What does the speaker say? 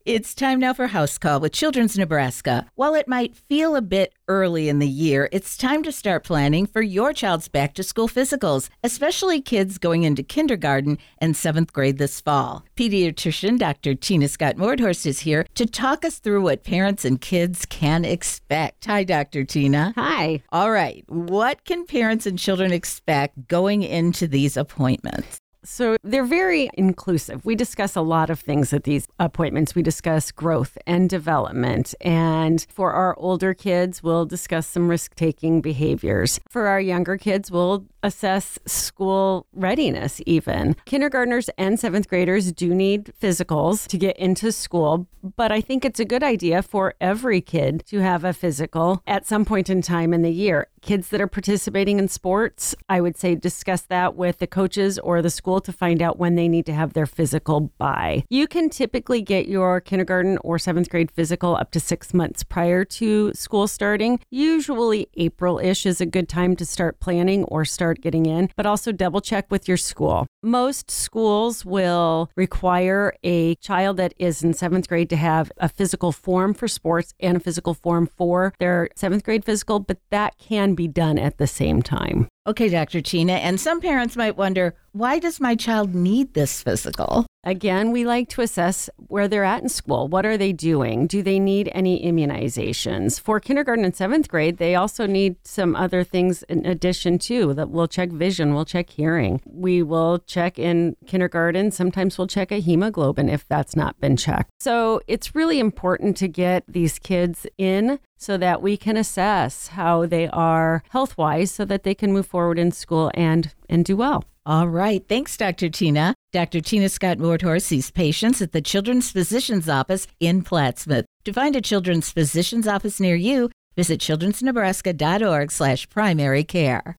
It's time now for House Call with Children's Nebraska. While it might feel a bit early in the year, it's time to start planning for your child's back-to-school physicals, especially kids going into kindergarten and 7th grade this fall. Pediatrician Dr. Tina Scott-Mordhorst is here to talk us through what parents and kids can expect. Hi, Dr. Tina. Hi. All right. What can parents and children expect going into these appointments? So they're very inclusive. We discuss a lot of things at these appointments. We discuss growth and development. And for our older kids, we'll discuss some risk-taking behaviors. For our younger kids, we'll assess school readiness even. Kindergartners and 7th graders do need physicals to get into school, but I think it's a good idea for every kid to have a physical at some point in time in the year. Kids that are participating in sports, I would say discuss that with the coaches or the school to find out when they need to have their physical by. You can typically get your kindergarten or 7th grade physical up to 6 months prior to school starting. Usually April-ish is a good time to start planning or start getting in, but also double check with your school. Most schools will require a child that is in 7th grade to have a physical form for sports and a physical form for their 7th grade physical, but that can be done at the same time. Okay, Dr. Tina, and some parents might wonder, why does my child need this physical? Again, we like to assess where they're at in school. What are they doing? Do they need any immunizations? For kindergarten and 7th grade, they also need some other things in addition to that. We'll check vision, we'll check hearing. We will check in kindergarten. Sometimes we'll check a hemoglobin if that's not been checked. So it's really important to get these kids in so that we can assess how they are health-wise so that they can move forward in school and do well. All right. Thanks, Dr. Tina. Dr. Tina Scott-Mordhorst sees patients at the Children's Physician's Office in Plattsmouth. To find a Children's Physician's Office near you, visit childrensnebraska.org/primary care.